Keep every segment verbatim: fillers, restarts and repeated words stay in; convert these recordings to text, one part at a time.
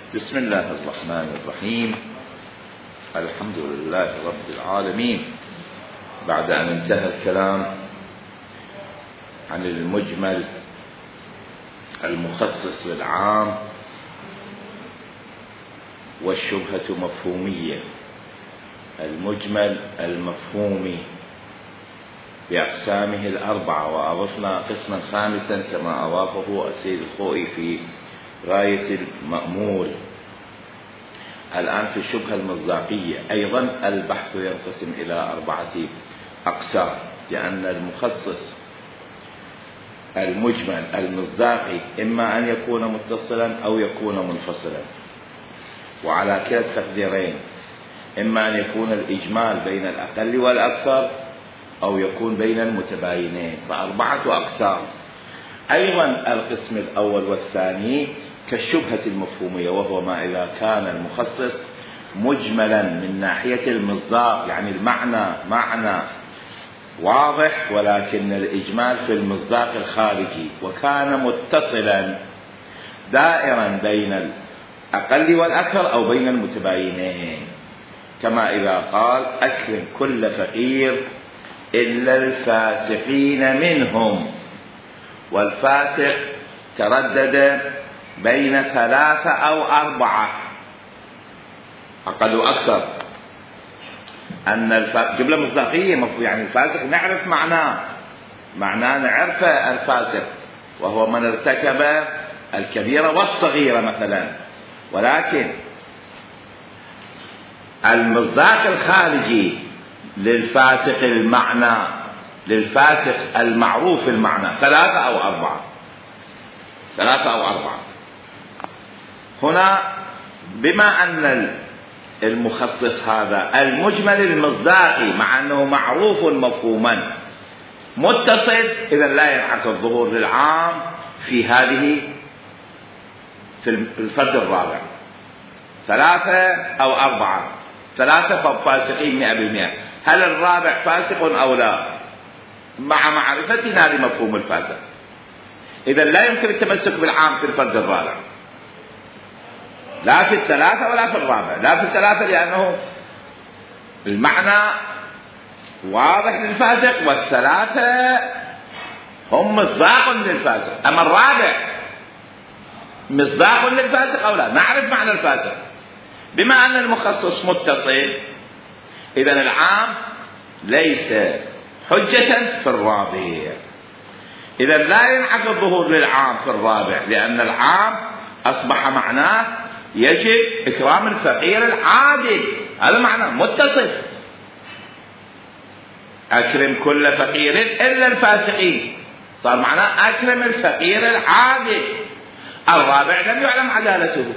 بسم الله الرحمن الرحيم. الحمد لله رب العالمين. بعد أن انتهى الكلام عن المجمل المخصص للعام والشبهة مفهومية، المجمل المفهومي بأقسامه الأربعة، وأضفنا قسما خامسا كما أضافه السيد الخوئي في غاية المأمول. الآن في الشبهة المصداقية أيضا البحث ينقسم إلى أربعة أقسام، لأن المخصص المجمل المصداقي إما أن يكون متصلا أو يكون منفصلا، وعلى كلا التقديرين إما أن يكون الإجمال بين الأقل والأكثر أو يكون بين المتباينين، فأربعة أقسام. أيضا القسم الأول والثاني كالشبهة المفهومية، وهو ما إذا كان المخصص مجملا من ناحية المصداق، يعني المعنى معنى واضح ولكن الإجمال في المصداق الخارجي، وكان متصلا دائرا بين الأقل والأكثر أو بين المتباينين، كما إذا قال أكرم كل فقير إلا الفاسقين منهم، والفاسق تردد بين ثلاثة أو أربعة أقل وأكثر. أن الفاسق جملة مصداقية، يعني الفاسق نعرف معناه معناه نعرف الفاسق وهو من ارتكب الكبيرة والصغيرة مثلا، ولكن المصداق الخارجي للفاسق المعنى للفاسق المعروف المعنى ثلاثة أو أربعة ثلاثة أو أربعة. هنا بما أن المخصص هذا المجمل المصداقي مع أنه معروف مفهوما متصل، إذا لا ينعكس الظهور للعام في هذه في الفرد الرابع ثلاثة أو أربعة. ثلاثة فاسقين مئة بالمئة، هل الرابع فاسق أو لا؟ مع معرفتنا لمفهوم الفاسق، إذا لا يمكن التمسك بالعام في الفرد الرابع، لا في الثلاثة ولا في الرابع. لا في الثلاثة لأنه المعنى واضح للفاسق، والثلاثة هم مصداق للفاسق. أما الرابع مصداق للفاسق أو لا؟ نعرف معنى الفاسق. بما أن المخصص متصل، إذن العام ليس حجة في الرابع، إذا لا ينعكس الظهور للعام في الرابع، لأن العام أصبح معناه يجب إكرام الفقير العادل، هذا معناه متصل. أكرم كل فقير إلا الفاسقين، صار معناه أكرم الفقير العادل. الرابع لم يعلم عدالته،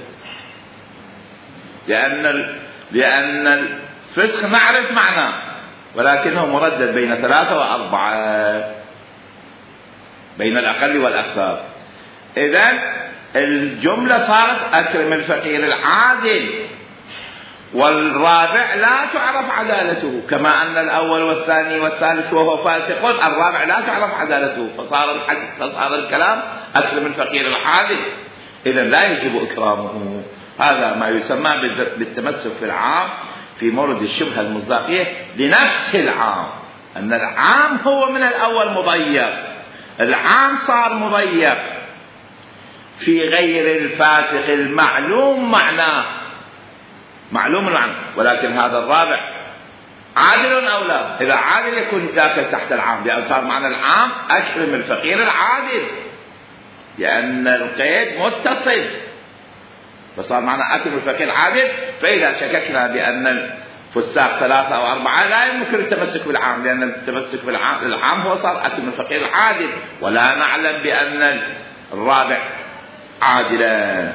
لأن لأن الفسق نعرف معناه ولكنه مردد بين ثلاثة وأربعة، بين الأقل والأكثر. إذن الجملة صارت أكرم الفقير العادل، والرابع لا تعرف عدالته، كما أن الأول والثاني والثالث وهو فاسق، الرابع لا تعرف عدالته، فصار الحديث فصار الكلام أكرم الفقير العادل، إذن لا يجب إكرامه. هذا ما يسمى بالتمسك في العام في مورد الشبهة المصداقية لنفس العام، أن العام هو من الأول مضيق، العام صار مضيق في غير الفاسق المعلوم معناه معلوم المعنى، ولكن هذا الرابع عادل أو لا؟ إذا عادل يكون داخل تحت العام، لأن صار معنى العام أكرم الفقير العادل، لأن القيد متصل، فصار معنى أكرم الفقير العادل. فإذا شككنا بأن الفساق ثلاثة أو أربعة لا يمكن التمسك بالعام، لأن التمسك بالعام العام هو صار أكرم الفقير العادل، ولا نعلم بأن الرابع عادلا.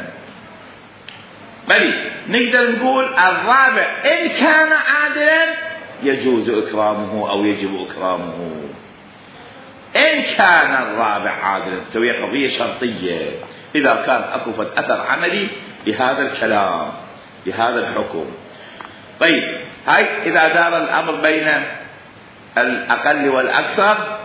بل نقدر نقول الرابع إن كان عادلا يجوز إكرامه أو يجب إكرامه، إن كان الرابع عادلا. تسوي قضية شرطية، إذا كان أكو أثر عملي لهذا الكلام لهذا الحكم. طيب، هاي إذا دار الأمر بين الأقل والأكثر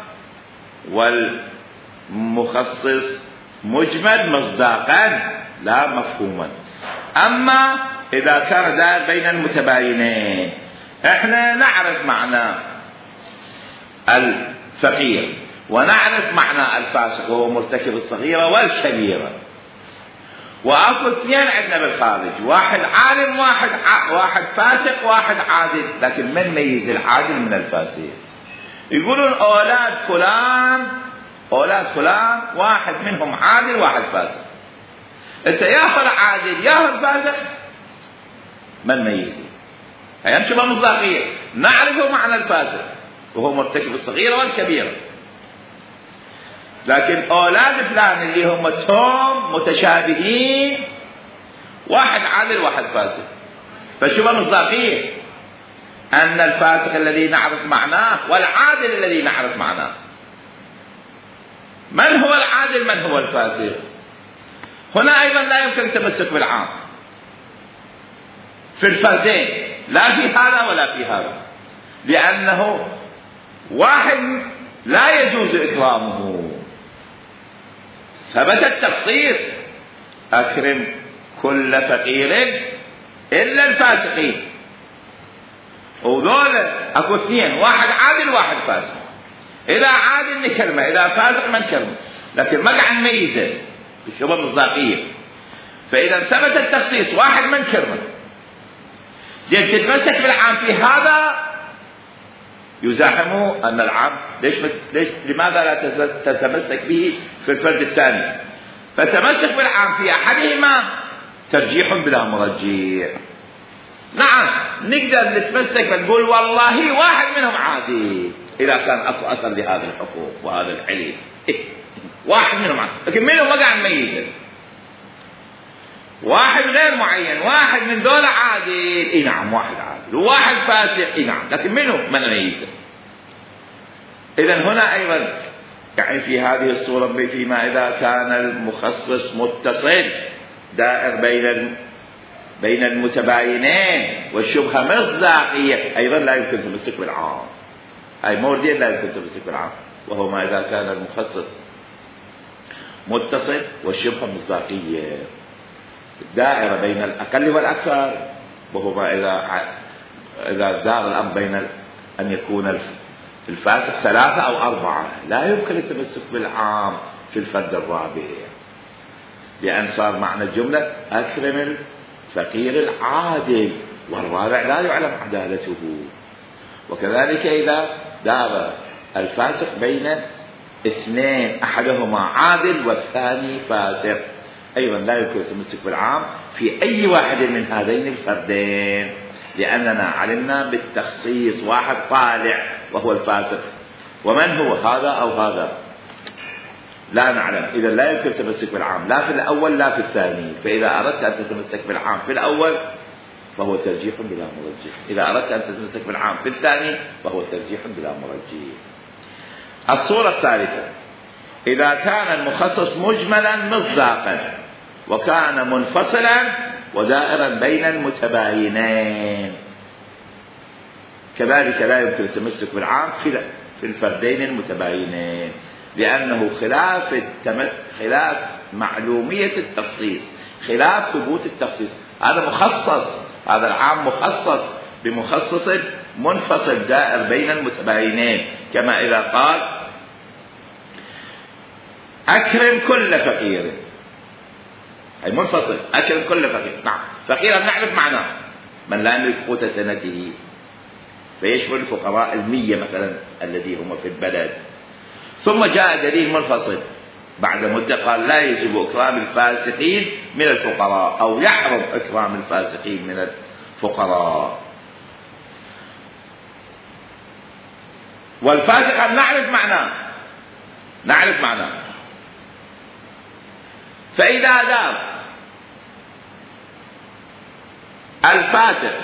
والمخصص مجمل مصداقا لا مفهوما. أما إذا كان دائر بين المتباينين، احنا نعرف معنى الفقير ونعرف معنى الفاسق وهو مرتكب الصغيرة والكبيرة، واكو اثنين عندنا بالخارج، واحد عالم واحد ع... واحد فاسق واحد عادل، لكن من ميز العادل من الفاسق؟ يقولون اولاد فلان اولاد فلان واحد منهم عادل واحد فاسق. انت يا هو العادل يا هو الفاسق، من ميزه؟ هي انشبه مصداقيه، نعرف معنى الفاسق وهو مرتكب الصغيرة والكبيرة، لكن أولاد فلان اللي هم توم متشابهين، واحد عادل واحد فاسق، فشبه مصداقية أن الفاسق الذي نعرف معناه والعادل الذي نعرف معناه. من هو العادل من هو الفاسق؟ هنا أيضا لا يمكن التمسك بالعام في الفردين، لا في هذا ولا في هذا، لأنه واحد لا يجوز إكرامه، ثبت التخصيص: أكرم كل فقير إلا الفاسقين. وذولا أكو اثنين، واحد عادل واحد فاسق، إذا عادل نكرمه، إذا فاسق ما نكرمه، لكن ما قاعد نميزه بالشبه المصداقية. فإذا ثبت التخصيص واحد ما نكرمه، زين تتمسك بالعام في هذا يزاحمه أن العام ليش ليش لماذا لا تتمسك به في الفرد الثاني؟ فتمسك بالعام في أحدهما ترجيح بلا مرجيح. نعم نقدر نتمسك ونقول والله واحد منهم عادي إذا كان أكو أثر لهذا الحقوق وهذا العلم، إيه؟ واحد منهم عادي، لكن منهم ما قاعد نميزه، واحد غير معين، واحد من دول عادل، اي نعم واحد عادل، وواحد فاسق، اي نعم، لكن منه من نميزه. اذا هنا ايضا يعني في هذه الصورة فيما اذا كان المخصص متصل دائر بين بين المتباينين والشبهة مصداقية، ايضا لا يمكن التمسك بالعام. هاي موردين لا يمكن التمسك بالعام، وهو ما اذا كان المخصص متصل والشبهة مصداقية، دائرة بين الأقل والأكثر، وهو ما إذا إذا دار الأمر بين أن يكون الفاسق ثلاثة أو أربعة، لا يمكن التمسك بالعام في الفرد الرابع، لأن صار معنى الجملة أكرم الفقير العادل، والرابع لا يعلم عدالته. وكذلك إذا دار الفاسق بين اثنين أحدهما عادل والثاني فاسق، أيضا لا يمكن التمسك بالعام في أي واحد من هذين الفردين، لأننا علمنا بالتخصيص واحد طالع وهو الفاسق، ومن هو هذا أو هذا لا نعلم. إذا لا يمكن التمسك بالعام لا في الأول لا في الثاني، فإذا أردت أن تتمسك بالعام في الأول فهو ترجيح بلا مرجح، إذا أردت أن تتمسك بالعام في الثاني فهو ترجيح بلا مرجح. الصورة الثالثة: إذا كان المخصص مجملا مصداقا وكان منفصلا ودائرا بين المتباينين، كذلك لا يمكن التمسك بالعام في الفردين المتباينين، لأنه خلاف التم... خلاف معلومية التخصيص، خلاف ثبوت التخصيص. هذا مخصص، هذا العام مخصص بمخصص منفصل دائر بين المتباينين، كما إذا قال أكرم كل فقير، أي منفصل، أكرم كل فقير. نعم فقيرا نعرف معناه من لا يملك قوت سنته، فيشمل الفقراء المية مثلا الذي هم في البلد. ثم جاء دليل منفصل بعد مدة قال لا يجب إكرام الفاسقين من الفقراء، أو يحرم إكرام الفاسقين من الفقراء. والفاسق نعرف معناه نعرف معناه فإذا دار الفاسق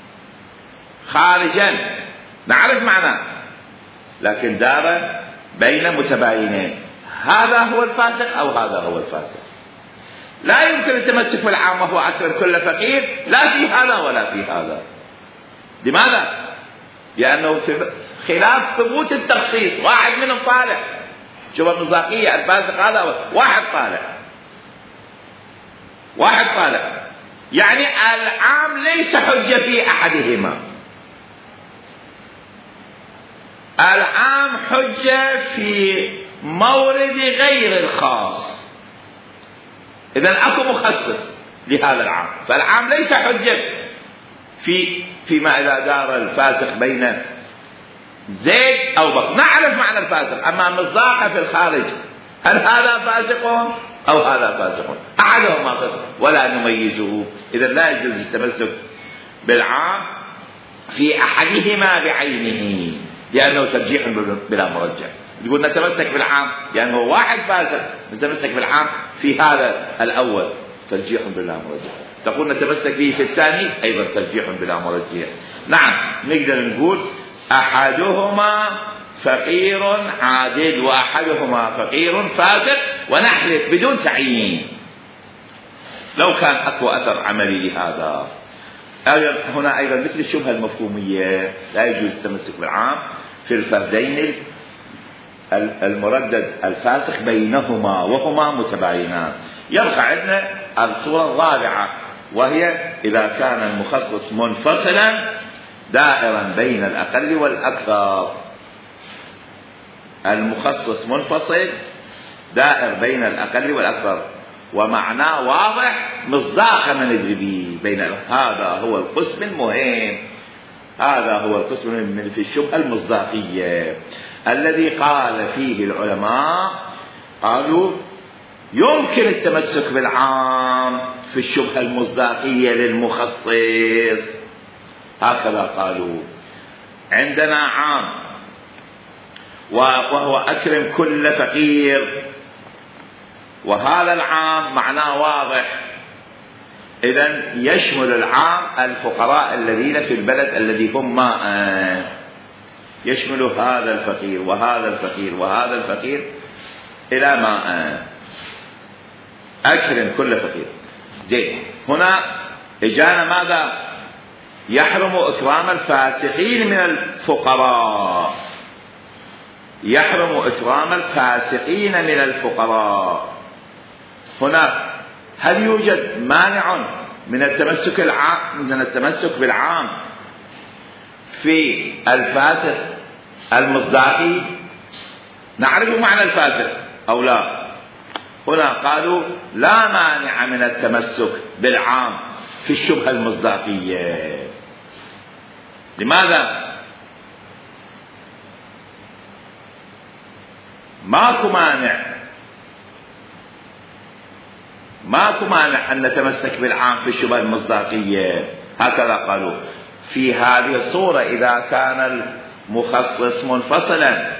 خارجا نعرف معناه، لكن دار بين متباينين، هذا هو الفاسق أو هذا هو الفاسق، لا يمكن التمسك بالعام وهو أكرم كل فقير، لا في هذا ولا في هذا. لماذا؟ لأنه خلاف ثبوت التخصيص، واحد منهم طالع، شوف المصداقية، الفاسق هذا واحد طالع واحد طالع يعني العام ليس حجة في أحدهما، العام حجة في مورد غير الخاص. إذن أكو مخصص لهذا العام، فالعام ليس حجة في فيما إذا دار الفاسق بين زيد أو بكر. نعرف معنى الفاسق، أما مصداقه في الخارج هل هذا فاسق أو هذا فاسق، أحدهما فاسق ولا نميزه. إذا لا يجوز التمسك بالعام في أحدهما بعينه، لأنه ترجيح بلا مرجح. يقول نتمسك بالعام لأنه يعني واحد فاسق، نتمسك بالعام في هذا الأول ترجيح بلا مرجح. تقول نتمسك به في الثاني أيضا ترجيح بلا مرجح. نعم، نقدر نقول أحدهما فقير عادل وأحدهما فقير فاسق، ونحلف بدون تعيين لو كان أكو أثر عملي لهذا. هنا أيضا مثل الشبهة المفهومية، لا يجوز التمسك بالعام في الفردين المردد الفاسق بينهما وهما متباينان. يبقى عندنا الصورة الرابعة، وهي إذا كان المخصص منفصلا دائرا بين الأقل والأكثر. المخصص منفصل دائر بين الأقل والأكثر، ومعناه واضح مصداقا من الجبي بين. هذا هو القسم المهم، هذا هو القسم المهم في الشبهة المصداقية الذي قال فيه العلماء، قالوا يمكن التمسك بالعام في الشبهة المصداقية للمخصص. هكذا قالوا: عندنا عام وهو أكرم كل فقير، وهذا العام معناه واضح، إذن يشمل العام الفقراء الذين في البلد الذي هم ماء، يشمل هذا الفقير وهذا الفقير وهذا الفقير إلى ماء، أكرم كل فقير. زين، هنا إجانا ماذا؟ يحرم إكرام الفاسقين من الفقراء، يحرم إكرام الفاسقين من الفقراء. هنا هل يوجد مانع من التمسك العام من التمسك بالعام في الفاسق المصداقي؟ نعرف معنى الفاسق أو لا؟ هنا قالوا لا مانع من التمسك بالعام في الشبهة المصداقية. لماذا؟ ماكو مانع، ماكو مانع أن نتمسك بالعام في الشبهة المصداقية. هكذا قالوا في هذه الصورة إذا كان المخصص منفصلا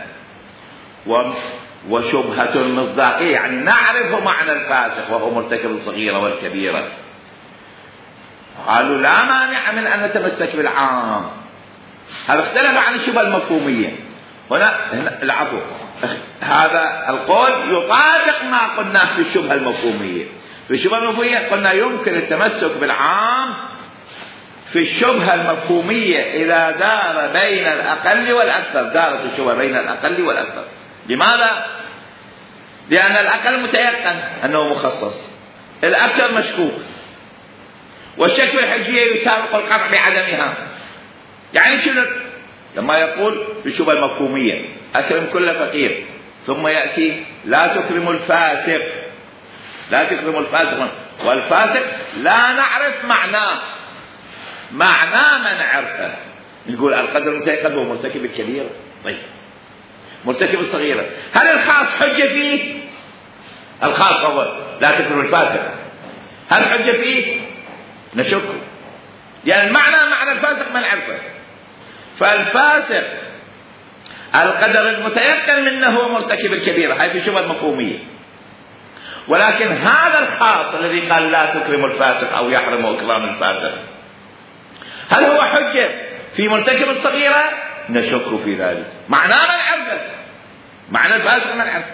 وشبهة المصداقية، يعني نعرف معنى الفاسق وهو مرتكب الصغيرة والكبيرة، قالوا لا مانع من أن نتمسك بالعام. هذا اختلف عن الشبهة المفهومية. هنا, هنا العفو، هذا القول يطابق ما قلناه في الشبهة المفهومية. في الشبهة المفهومية قلنا يمكن التمسك بالعام في الشبهة المفهومية إذا دار بين الأقل والأكثر. دارت الشبهة بين الأقل والأكثر. لماذا؟ لأن الأقل متيقن أنه مخصص، الأكثر مشكوك، والشك في الحجية يسابق القطع بعدمها. يعني شنو لما يقول في الشبهة المفهومية أكرم كل فقير، ثم يأتي لا تكرم الفاسق، لا تكرم الفاسق، والفاسق لا نعرف معناه، معناه ما نعرفه. نقول القدر المتيقن هو مرتكب الكبيرة، طيب مرتكب الصغيرة، هل الخاص حجة فيه؟ الخاص هو لا تكرم الفاسق، هل حجة فيه؟ نشك، يعني المعنى معنى الفاسق ما نعرفه. فالفاسق القدر المتيقن منه هو مرتكب الكبيرة، هاي في شبهة المفهومية. ولكن هذا الخاص الذي قال لا تكرم الفاسق أو يحرم إكرام الفاسق، هل هو حجة في مرتكب الصغيرة؟ نشك في ذلك، معناه ما نعرفه، معنى الفاسق ما نعرفه.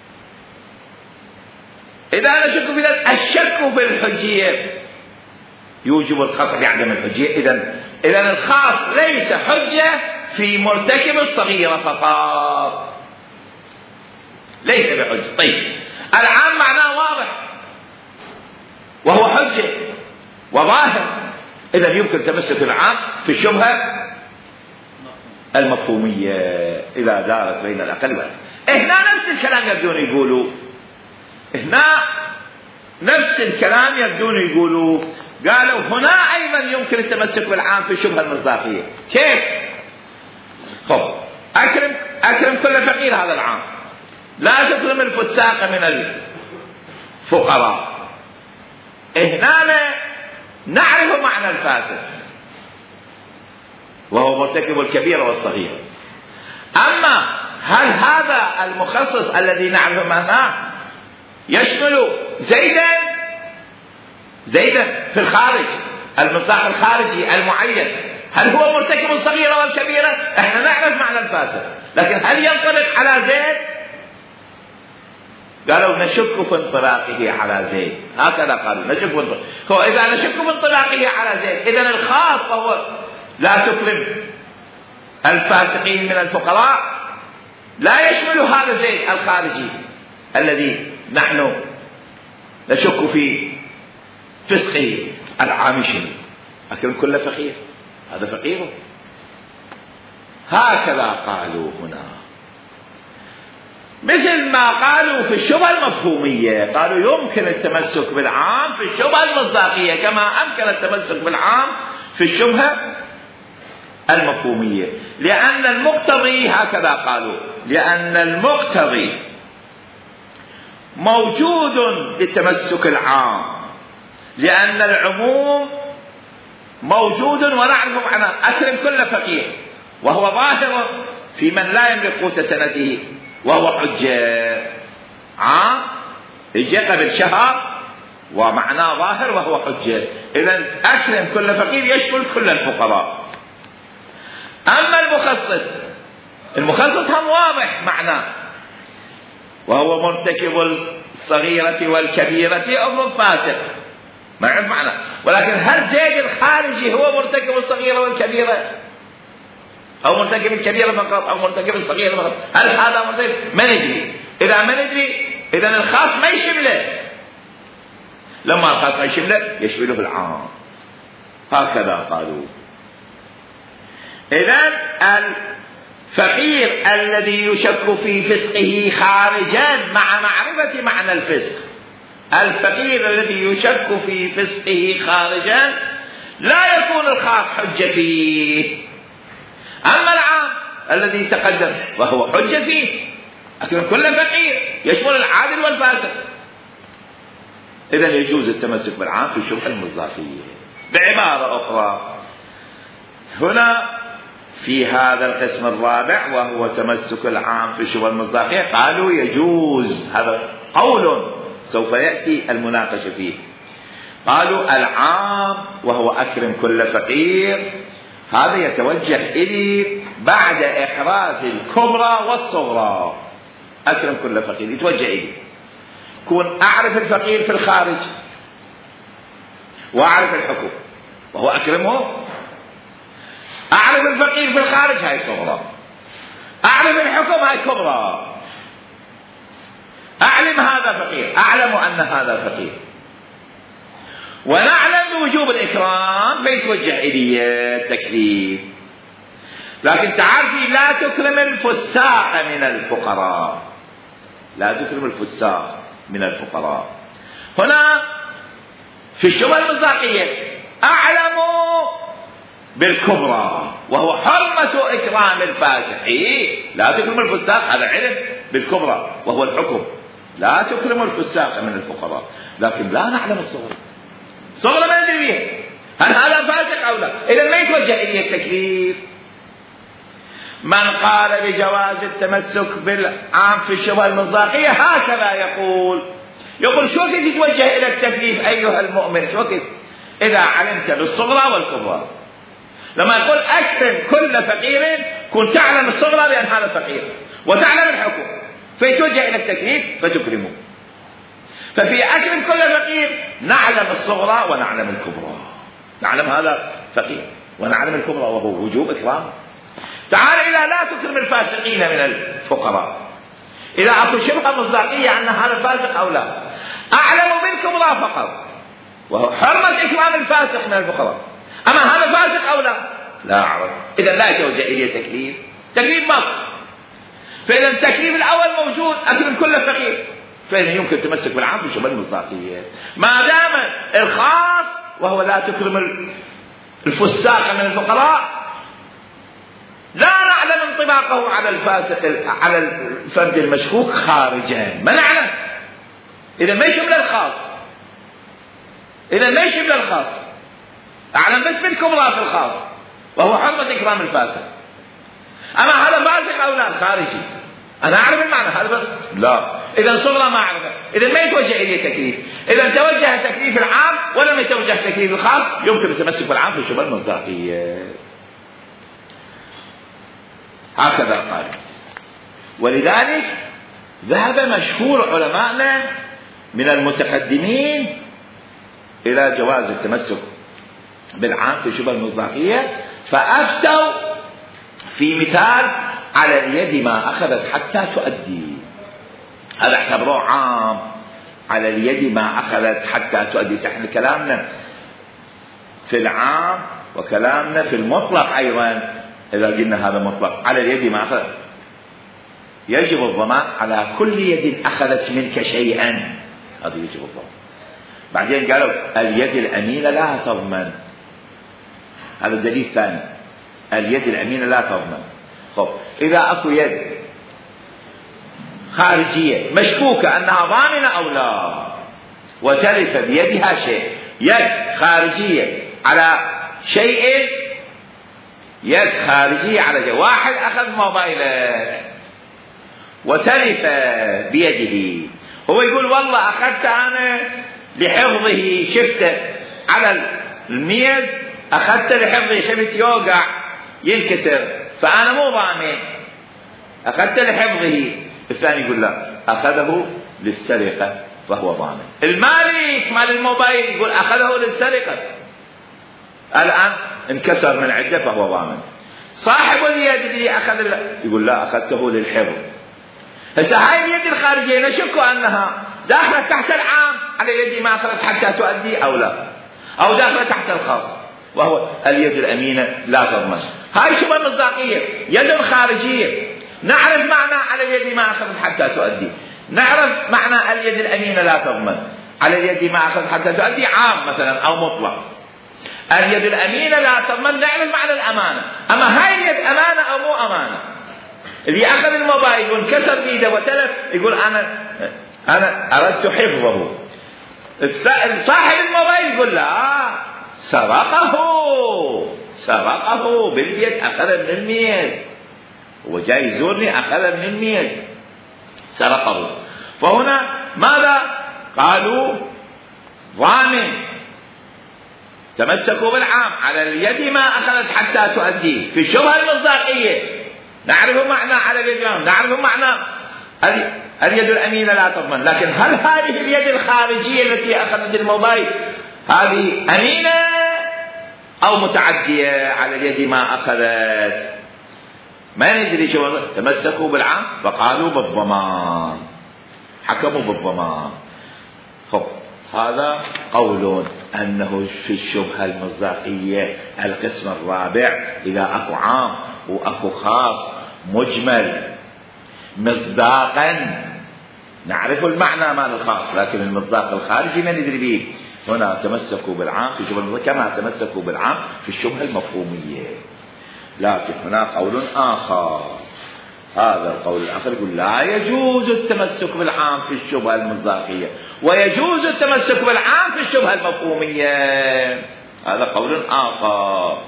إذا نشك في ذلك، الشك في الحجية يوجب القطع بعدم الحجية. إذن إذن الخاص ليس حجة في مرتكب الصغيرة فقط، ليس بحجة. طيب العام معناه واضح وهو حجة، وظاهر. إذا يمكن تمسك العام في الشبهة المفهومية إذا دارت بين الأقل والأكثر. هنا نفس الكلام يبدون يقولوا هنا نفس الكلام يبدون يقولوا قالوا هنا أيضا يمكن التمسك بالعام في الشبهة المصداقية. كيف؟ خب أكرم أكرم كل فقير هذا العام، لا تكرم الفساق من الفقراء. هنا نعرف معنى الفاسق وهو مرتكب الكبيرة والصغيرة. أما هل هذا المخصص الذي نعرف معناه يشمل زيدا زيدا في الخارج، المصداق الخارجي المعين، هل هو مرتكب الصغيرة والكبيرة؟ احنا نعرف معنى الفاسق، لكن هل ينطبق على زيد؟ قالوا نشك في انطلاقه على زيد، هكذا قالوا نشك في انطلاقه. هو إذا نشك في انطلاقه على زيد إذن الخاص هو لا تكرم الفاسقين من الفقراء لا يشمل هذا زيد الخارجي الذي نحن نشك في فسقه. العام شنو؟ أكرم كل فقير، هذا فقيره. هكذا قالوا هنا، مثل ما قالوا في الشبهة المفهومية، قالوا يمكن التمسك بالعام في الشبهة المصداقية كما أمكن التمسك بالعام في الشبهة المفهومية، لأن المقتضي هكذا قالوا لأن المقتضي موجود للتمسك العام، لأن العموم موجود ونعرف معناه. أكرم كل فقير وهو ظاهر في من لا يملك قوت سنته وهو حجة عام يجي قبل شهر ومعناه ظاهر وهو حجة. إذن أكرم كل فقير يشمل كل الفقراء. أما المخصص المخصص هم واضح معناه وهو مرتكب الصغيرة والكبيرة أو الفاسق، ما يعرف معناه. ولكن هل زيد الخارجي هو مرتكب الصغيرة والكبيرة أو مرتكب الكبيرة فقط أو مرتكب الصغيرة فقط؟ هل هذا مرتكب؟ ما ندري. إذا ما ندري إذن الخاص ما يشمله. لما الخاص ما يشمله يشمله بالعام. هكذا قالوا. إذن الفقير الذي يشك في فسقه خارجا مع معرفة معنى الفسق، الفقير الذي يشك في فسقه خارجا لا يكون الخاص حجة فيه. أما العام الذي تقدم وهو حجة فيه، لكن كل فقير يشمل العادل والفاسق. إذن يجوز التمسك بالعام في الشبهة المصداقية. بعبارة أخرى، هنا في هذا القسم الرابع وهو تمسك العام في الشبهة المصداقية قالوا يجوز، هذا قول سوف يأتي المناقشة فيه. قالوا العام وهو أكرم كل فقير هذا يتوجه إلي بعد إحراز الكبرى والصغرى. أكرم كل فقير يتوجه إلي، كون أعرف الفقير في الخارج وأعرف الحكم وهو أكرمه. أعرف الفقير في الخارج هاي صغرى، أعرف الحكم هاي كبرى. أعلم هذا فقير، أعلم أن هذا فقير، ونعلم بوجوب الإكرام فيتوجه إلي التكليف. لكن تعرفي لا تكرم الفساق من الفقراء، لا تكرم الفساق من الفقراء. هنا في الشبهة المصداقية أعلم بالكبرى وهو حرمة إكرام الفاسق، لا تكرم الفساق، هذا علم بالكبرى وهو الحكم، لا تكرم الفساق من الفقراء. لكن لا نعلم الصغر، صغر ما ندري بيها هل هذا فاسق أو لا. إذا ما يتوجه إليه التكليف. من قال بجواز التمسك بالعام في الشبهة المصداقية هكذا يقول يقول شو كيف تتوجه إلى التكليف أيها المؤمن؟ شو كيف إذا علمت بالصغرى والكبرى؟ لما يقول أكرم كل فقير كنت تعلم الصغرى بأن هذا فقير وتعلم الحكم فيتوجه إلى التكليف فتكرمه. ففي أكرم كل فقير نعلم الصغرى ونعلم الكبرى، نعلم هذا فقير ونعلم الكبرى وهو وجوب إكرام. تعال إلى لا تكرم الفاسقين من الفقراء، إذا أعطوا شبهة مصداقية أن هذا فاسق أو لا. أعلم بالكبرى فقط وهو حرمة إكرام الفاسق من الفقراء. أما هذا فاسق أو لا؟ لا أعرف. إذا لا يتوجه إليه تكليف، تكليف مصر. فإذا التكليف الأول موجود، أكرم كل فقير، فإذا يمكن تمسك بالعام في شبه المصداقية. ما دام الخاص وهو لا تكرم الفساق من الفقراء، لا نعلم انطباقه على الفاسق على الفرد المشكوك خارجا، ما نعلم. إذا ما يشمل الخاص، إذا ما يشمل الخاص، أعلم بس بالكبرى في الخاص وهو حرمة إكرام الفاسق. أما هذا فاسق أو لا خارجي، أنا أعرف المعنى هذا بس لا. إذا صغرى ما أعرفه، إذا ما يتوجه إليه تكليف. إذا توجه تكليف العام ولم يتوجه تكليف الخاص، يمكن التمسك بالعام في شبه المصداقية. هكذا قال. ولذلك ذهب مشهور علماءنا من المتقدمين إلى جواز التمسك بالعام في شبه المصداقية، فأفتوا في مثال على اليد ما أخذت حتى تؤدي. هذا اعتبروه عام، على اليد ما أخذت حتى تؤدي. احنا كلامنا في العام وكلامنا في المطلق أيضا، إذا قلنا هذا مطلق على اليد ما أخذت، يجب الضمان على كل يد أخذت منك شيئا، هذا يجب الضمان. بعدين قالوا اليد الأمينة لا تضمن، هذا الدليل ثاني، اليد الأمينة لا تضمن. خب إذا أكو يد خارجية مشكوكة أنها ضامنة أو لا، وتلف بيدها شيء، يد خارجية على شيء، يد خارجية على شيء، واحد أخذ موبايلك وتلف بيده، هو يقول والله أخذت أنا لحفظه، شفته على الميز أخذت لحفظه، شفت يوقع ينكسر فأنا مو ضامن، أخذت لحفظه. الثاني يقول لا، أخذه للسرقة فهو ضامن. المالك مال الموبايل يقول أخذه للسرقة، الآن انكسر من عدة فهو ضامن. صاحب اليد اللي أخذ يقول لا، أخذته للحفظ. هسه هاي اليد الخارجية نشك أنها داخلة تحت العام على اليد ما أخذت حتى تؤدي أو لا، أو داخلة تحت الخاص وهو اليد الأمينة لا تضمن. هاي شبه مصداقية، يد خارجية نعرف معنى على اليد ما أخذت حتى تؤدي، نعرف معنى اليد الأمينة لا تضمن، على اليد ما أخذت حتى تؤدي عام مثلا أو مطلق. اليد الأمينة لا تضمن نعرف معنى الأمانة، أما هاي اليد أمانة أو مو أمانة. اللي أخذ الموبايل وانكسر بيده وتلف يقول أنا أنا أردت حفظه، صاحب الموبايل يقول لا، سرقه سرقه باليد، أخذ من الميز، هو جاي يزورني أخذ من الميز سرقه. فهنا ماذا قالوا؟ ضامن، تمسكوا بالعام على اليد ما أخذت حتى تؤدي في الشبهة المصداقية. نعرف معنى على اليد، نعرف معنى اليد الأمينة لا تضمن، لكن هل هذه اليد الخارجية التي أخذت الموبايل هذه أمينة أو متعدية على اليد ما أخذت؟ ما ندري شو. تمسكوا بالعام فقالوا بالضمان، حكموا بالضمان. خب هذا قول أنه في الشبهة المصداقية القسم الرابع، إذا أكو عام وأكو خاص مجمل مصداقا نعرف المعنى مال الخاص، لكن المصداق الخارجي ما ندري به. هنا تمسكوا بالعام في الشبهة كما تمسكوا بالعام في الشبهة المفهومية. لكن هنا قول آخر، هذا القول الآخر يقول لا يجوز التمسك بالعام في الشبهة المصداقية ويجوز التمسك بالعام في الشبهة المفهومية. هذا قول آخر.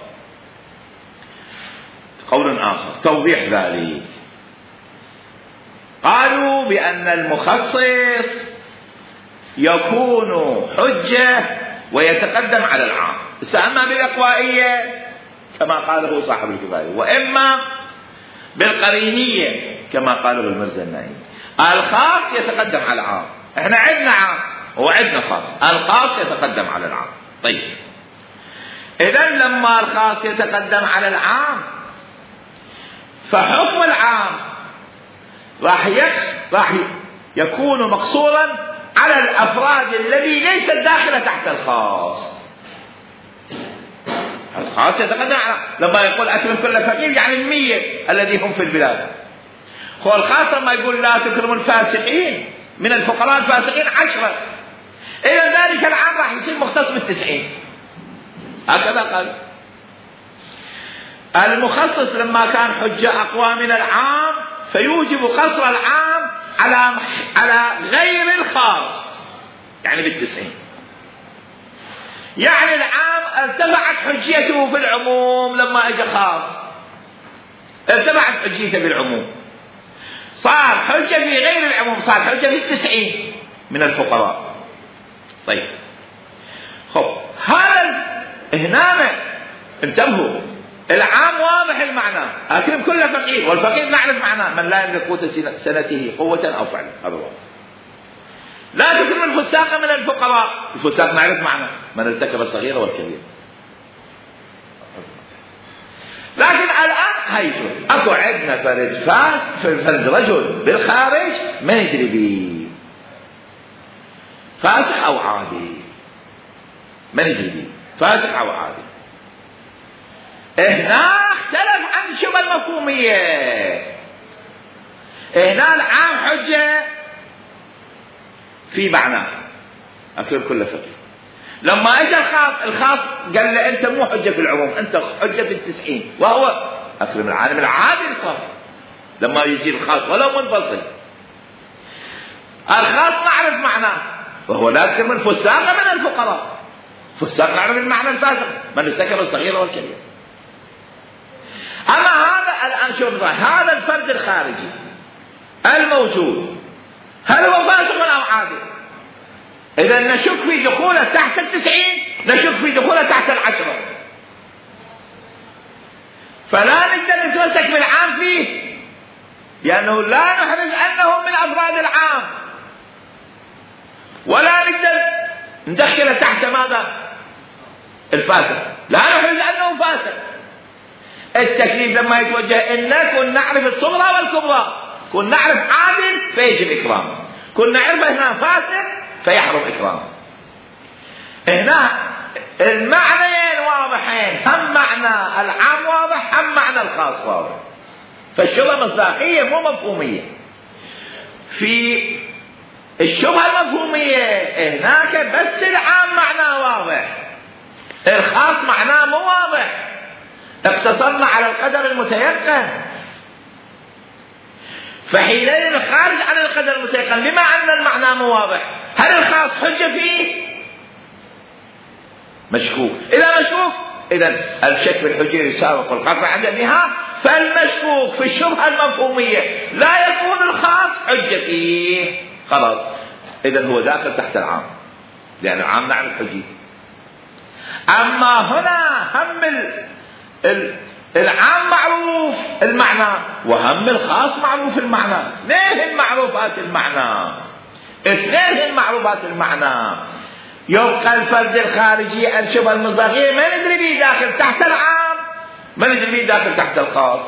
قول آخر توضيح ذلك، قالوا بأن المخصص يكون حجة ويتقدم على العام، أما بالأقوائية كما قاله صاحب الكفاية، وإما بالقرينية كما قاله المرزا النائي. الخاص يتقدم على العام، احنا عندنا عام وعندنا خاص، الخاص يتقدم على العام. طيب إذن لما الخاص يتقدم على العام فحكم العام راح راح يكون مقصورا على الأفراد الذي ليست داخلة تحت الخاص. الخاص يتقدم على لما يقول أكرم كل فقير يعني المية الذي هم في البلاد. هو الخاص لما يقول لا تكرم الفاسقين من الفقراء الفاسقين عشرة، إذا ذلك العام راح يصير مختص بالتسعين. هكذا قال. المخصص لما كان حجة أقوى من العام فيوجب قصر العام على على غير الخاص، يعني بالتسعين. يعني العام ارتفعت حجيته في العموم، لما اجى خاص ارتفعت حجيته بالعموم، صار حجة في غير العموم، صار حجة في التسعين من الفقراء. طيب خب هذا هنا انتبهوا، العام واضح المعنى أكرم كل فقير، والفقير نعرف معناه من لا يملك قوت سنته قوة أو فعلا، هذا واضح. لا تكرم الفساق من الفقراء، الفساق نعرف معناه من ارتكب الصغير والكبير. لكن الآن هيجو أكو عندنا فرد فاس فرد رجل بالخارج ما يدري بيه فاسق أو عادي، ما ندري بيه فاسق أو عادي. هنا اختلف عن الشبه المفهومية. هنا العام حجة في معناه أكرم كل فقير. لما اجى الخاص، الخاص قال له انت مو حجة في العموم، انت حجة في التسعين، وهو أكرم العالم العادل. صار لما يجي الخاص ولو منفصل، الخاص نعرف معناه وهو لا تكرم الفساق من الفقراء. فساق نعرف المعنى الفاسق من ارتكب الصغير والكبير. أما هذا الآن شوف هذا الفرد الخارجي الموجود هل هو فاسق أو عادل؟ إذا نشك في دخوله تحت التسعين، نشك في دخوله تحت العشرة، فلا نقدر نتمسك بالعام فيه، لأنه لا نحرز أنه من أفراد العام، ولا نقدر ندخله تحت ماذا؟ الفاسق، لا نحرز أنه فاسق. التكليف لما يتوجه إنا كن نعرف الصغرى والكبرى، كن نعرف عادل فيجب إكرامه، كن نعرف هنا فاسق فيحرم إكرامه. هنا المعنيين واضحين، هم معنى العام واضح هم معنى الخاص واضح، فالشبهة مصداقية مو مفهومية. في الشبهة المفهومية هناك بس العام معناه واضح، الخاص معناه مو واضح، اقتصرنا على القدر المتيقن، فحينئذ الخارج عن القدر المتيقن بما أن المعنى مو واضح، هل الخاص حجة فيه؟ مشكوك. إذا مشكوك إذا الشك في الحجة يساوق القطع عدمها، فالمشكوك في الشبهة المفهومية لا يكون الخاص حجة فيه، خلاص إذا هو داخل تحت العام، لأن العام نعرف حجته. أما هنا هم ال العام معروف المعنى وهم الخاص معروف المعنى، اثنين معروفات المعنى، اثنين معروفات المعنى. يبقى الفرد الخارجي الشبه المصداقية ما ندري به داخل تحت العام، ما ندري به داخل تحت الخاص.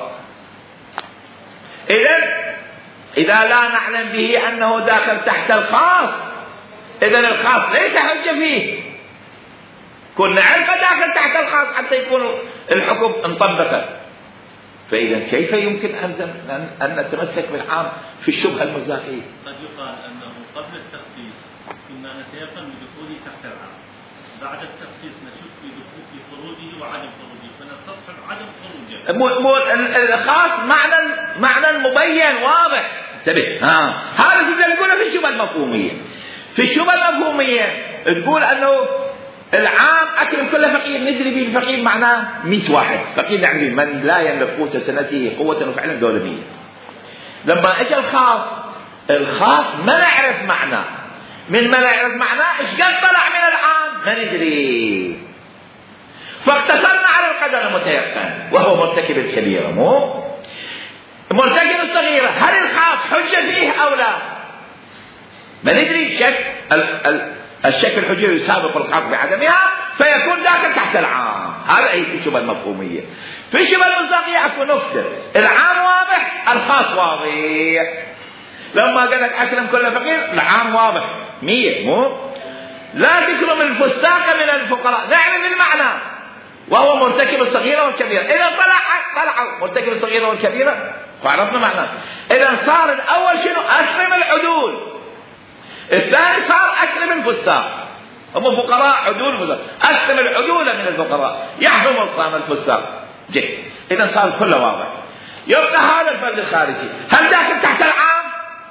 إذا إذا لا نعلم به أنه داخل تحت الخاص، إذا الخاص ليس حجة فيه، كنا عرفة داخل تحت الخاص حتى يكون الحكم انطبق. فإذا كيف يمكن أن أن نتمسك بالعام في الشبهة المصداقية؟ قد يقال أنه قبل التخصيص كنا نتيقن بدخوله تحت العام، بعد التخصيص نشك في دخول في خروجه وعدم خروجه، فنستصحب عدم خروجه. مو مو الخاص معنى معنى مبين واضح. انتبه، ها هذا تقدر تقوله في الشبهة المفهومية. في الشبهة المفهومية تقول أنه العام أكرم كل فقير، ندري به الفقير معناه مئة واحد، فقير يعني من لا يملك قوت سنته قوة وفعلا دولة مية. لما اجى الخاص، الخاص ما نعرف معناه، من ما نعرف معناه ايش قد طلع من العام ما ندري، فاقتصرنا على القدر المتيقن وهو مرتكب الكبيرة مو مرتكب الصغيرة. هل الخاص حجة فيه أو لا؟ ما ندري. شك ال ال الشك الحجة يسابق الخاص بعدمها فيكون داخل تحت العام. هذا هي في الشبهة المفهومية. في الشبهة المصداقية اكو نكتة، العام واضح الخاص واضح. لما قال لك أكرم كل فقير العام واضح مية، مو لا تكرم الفساق من الفقراء، نعلم المعنى وهو مرتكب الصغيرة والكبيرة. إذا طلع طلعوا مرتكب الصغيرة والكبيرة وعرفنا معناه. إذا صار الأول شنو؟ أكرم العدول، الثاني صار أكرم الفساق، هم فقراء عدول فساق، أكرم العدول من الفقراء يحرم الصام الفساق. جيد، إذا صار كله واضح. يبقى هذا الفرد الخارجي هل داخل تحت العام؟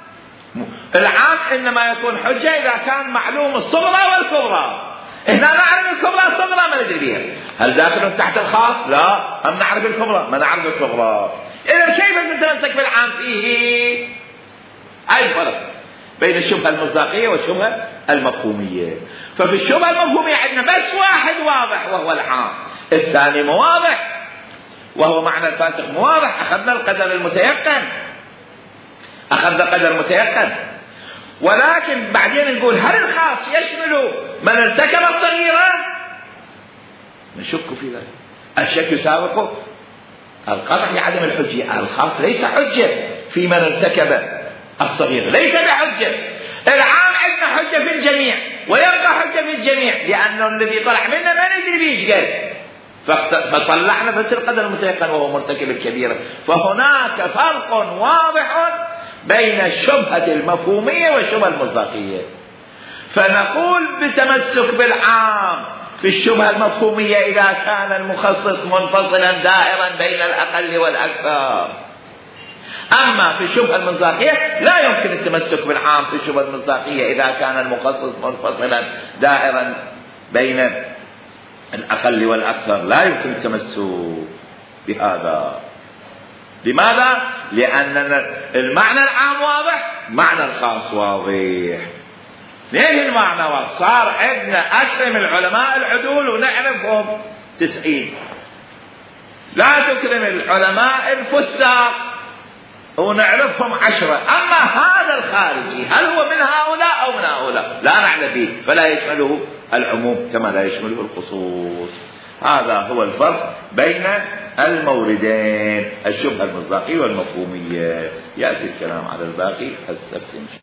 العام إنما يكون حجة إذا كان معلوم الصغرى والكبرى. إحنا نعرف الكبرى، الصغرى ما ندري بها. هل داخل تحت الخاص؟ لا، هم نعرف الكبرى ما نعرف الصغرى. إذا كيف نتمسك بالعام فيه؟ أي الفرق بين الشبهة المصداقية والشبهة المفهومية. ففي الشبهة المفهومية عندنا بس واحد واضح وهو العام، الثاني مو واضح وهو معنى الفاسق مو واضح. أخذنا القدر المتيقن، أخذنا القدر المتيقن، ولكن بعدين نقول هل الخاص يشمل من ارتكب الصغيرة؟ نشك في ذلك. الشك يساوق القطع لعدم الحجة. الخاص ليس حجة في من ارتكب الصغيرة، ليس بحجة. العام عندنا حجة في الجميع ويبقى حجة في الجميع، لأنه الذي طلع منا ما ندري بيش قال، فطلعنا بس القدر المتيقن وهو مرتكب الكبيرة. فهناك فرق واضح بين الشبهة المفهومية والشبهة المصداقية. فنقول بتمسك بالعام في الشبهة المفهومية إذا كان المخصص منفصلا دائرا بين الأقل والأكثر. أما في الشبهة المصداقية لا يمكن التمسك بالعام في الشبهة المصداقية إذا كان المخصص منفصلا دائرا بين الأقل والأكثر، لا يمكن التمسك بهذا. لماذا؟ لأن المعنى العام واضح، معنى الخاص واضح. ليه المعنى واضح؟ صار عندنا أكرم العلماء العدول ونعرفهم تسعين، لا تكرم العلماء الفساق ونعرفهم عشرة. أما هذا الخارجي هل هو من هؤلاء أو من هؤلاء؟ لا نعلم به، فلا يشمله العموم كما لا يشمله الخصوص. هذا هو الفرق بين الموردين، الشبهة المصداقية والمفهومية. يأتي الكلام على الباقي السبت.